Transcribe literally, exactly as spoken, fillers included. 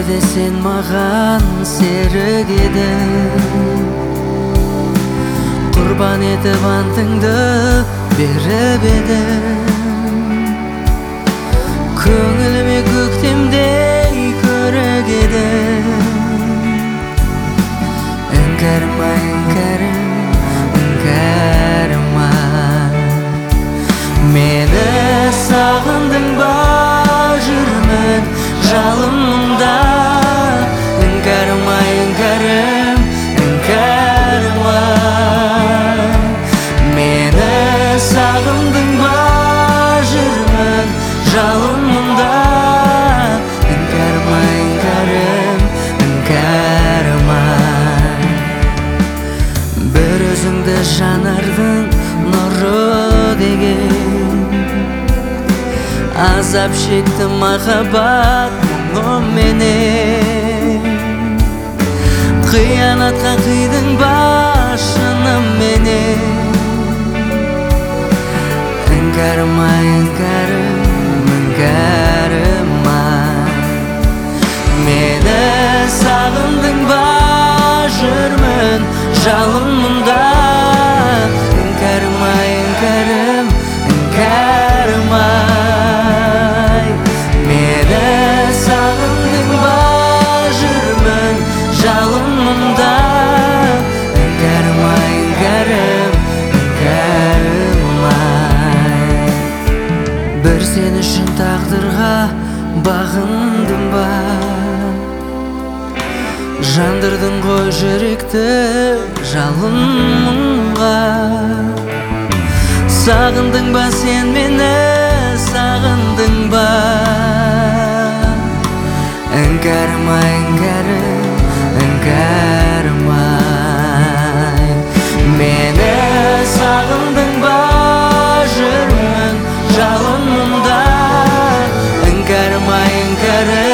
өмірде сен маған серік едің, құрбан етіп антыңды беріп едің. Көңіліме көктемдей көрік едің. Іңкәрім ай, іңкәрім, іңкәрім ай. Мені сағындың ба, жүрмін жалын мұнда. Іңкәрім ай, іңкәрім, іңкәрім ай. Мені сағындың ба, жүрмін жалын мұнда. Іңкәрім ай, іңкәрім, іңкәрім ай. Бір өзіңді жанардың нұры деген, азап шектім махаббат мұңыменен. Қиянатқа қидың ба шынымен. Іңкәрім ай, іңкәрім, іңкәрім ай. Мені сағындың ба, жүрмін жалын мұнда. Іңкәрім ай, іңкәрім, іңкәрім ай. Мені сағындың ба, жүрмін жалын мұнда. Іңкәрім ай, іңкәрім, іңкәрім ай. Бір сен үшін тағдырға бағындым ба, жандырдың ғой жүректі жалын мұңға. Сағындың ба сен мені, сағындың ба. Іңкәрім ай, іңкәрім, іңкәрім ай. Мені сағындың ба, жүрмін жалын мұнда. Іңкәрім ай, іңкәрім.